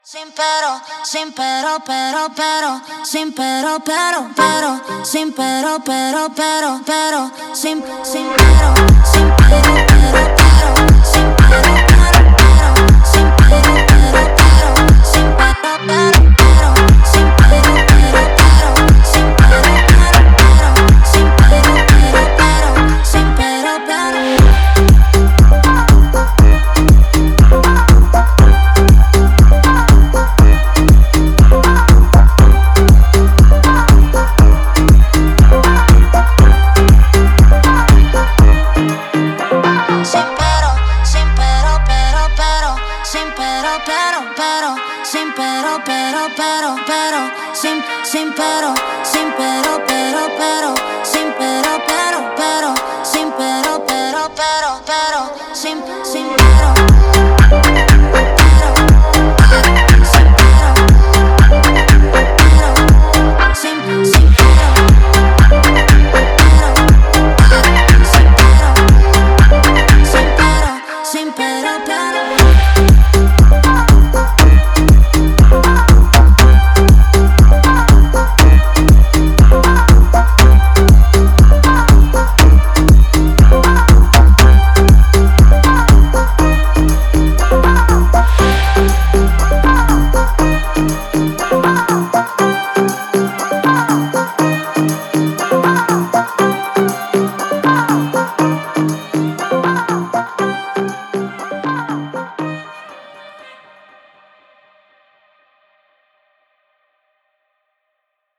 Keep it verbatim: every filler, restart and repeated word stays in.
Sin pero, sin pero, pero, pero, sin pero, pero, pero, sin pero, pero, pero, pero, sin, sin pero, sin pero, pero, pero, sin pero, pero, pero, sin pero, pero, pero, sin pero, pero, pero, sin pero, pero, pero, sin pero, pero, pero, sin pero, pero, pero, sin pero, pero. Sin pero, pero, pero, pero, sin, sin pero, sin pero, pero, pero, sin pero, pero, pero, sin pero, pero, pero, pero, sin, sin pero, pero, sin pero, pero, sin, sin pero, pero, sin pero, sin pero, sin pero.